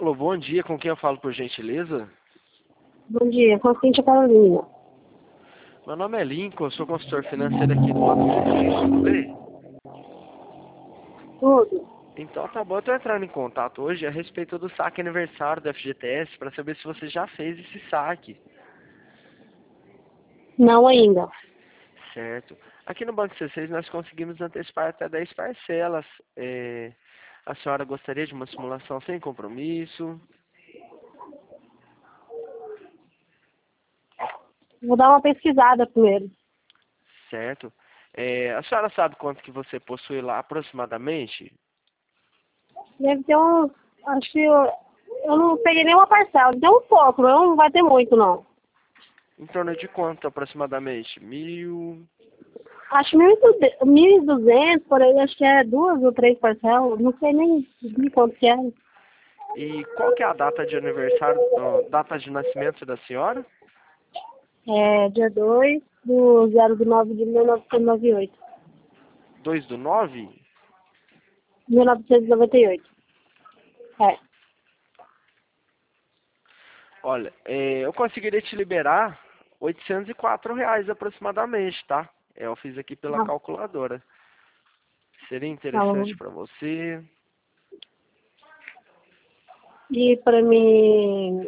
Alô, bom dia. Com quem eu falo, por gentileza? Bom dia, com a Cíntia Carolina. Meu nome é Lincoln, eu sou consultor financeiro aqui do Banco C6, tudo bem? Tudo? Então tá bom, eu tô entrando em contato hoje a respeito do saque aniversário da FGTS para saber se você já fez esse saque, Não ainda. certo? Aqui no Banco C6 nós conseguimos antecipar até 10 parcelas. A senhora gostaria de uma simulação sem compromisso? Vou dar uma pesquisada primeiro. Certo? A senhora sabe quanto que você possui lá aproximadamente? Deve ter um. Acho que eu não peguei nenhuma parcela. Deu um pouco, mas não vai ter muito, não. Em torno de quanto aproximadamente? 1.000? Acho 1.200, por aí, acho que é 2 ou 3 parcelas. Não sei nem de quanto que é. E qual que é a data de aniversário, data de nascimento da senhora? É dia 2/09/1998. 2/9? 1998. É. Olha, eu conseguiria te liberar R$ 804 aproximadamente, tá? Eu fiz aqui pela Ah, calculadora. Seria tá bom. interessante para você. E para mim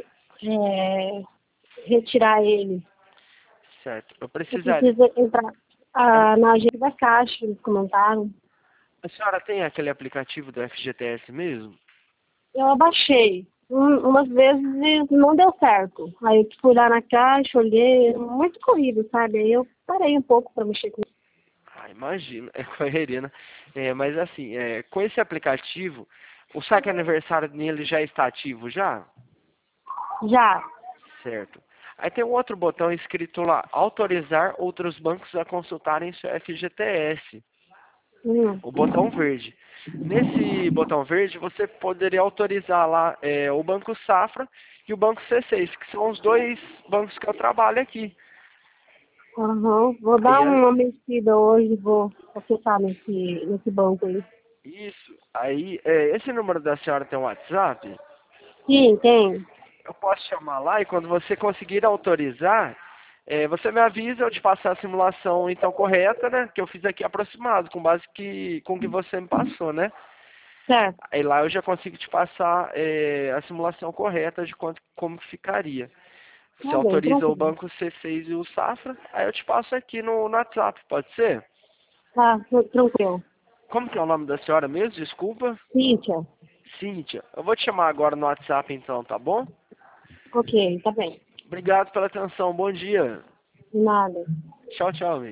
retirar ele, Certo. Eu eu precisaria. preciso entrar na agência da Caixa, eles comentaram. A senhora tem aquele aplicativo do FGTS mesmo? Eu abaixei. Umas vezes não deu certo. Aí eu fui lá na Caixa, olhei, muito corrido, sabe? Aí eu parei um pouco para mexer com isso. Ah, imagino, é correria, né? Mas assim, com esse aplicativo, o saque aniversário nele já está ativo já? Já. Certo. Aí tem um outro botão escrito lá, autorizar outros bancos a consultarem seu FGTS. Hum. O botão verde. Nesse botão verde, você poderia autorizar lá o Banco Safra e o Banco C6, que são os dois bancos que eu trabalho aqui. Aham. Vou Aí dar uma mexida hoje, vou acessar nesse banco aí. isso. Aí, esse número da senhora tem um WhatsApp? Sim, tem. Eu posso chamar lá e quando você conseguir autorizar, você me avisa, eu te passo a simulação então correta, né? Que eu fiz aqui aproximado, com base com o que você me passou, né? Certo. Aí lá eu já consigo te passar a simulação correta de como que ficaria. Você Tá bem, autoriza o tranquilo. banco C6 e o Safra, aí eu te passo aqui no WhatsApp, pode ser? Tá, tranquilo. Como que é o nome da senhora mesmo? Desculpa. Cíntia. Cíntia. Eu vou te chamar agora no WhatsApp então, tá bom? Ok, tá bem. Obrigado pela atenção, bom dia. Nada. Tchau, tchau, amigo.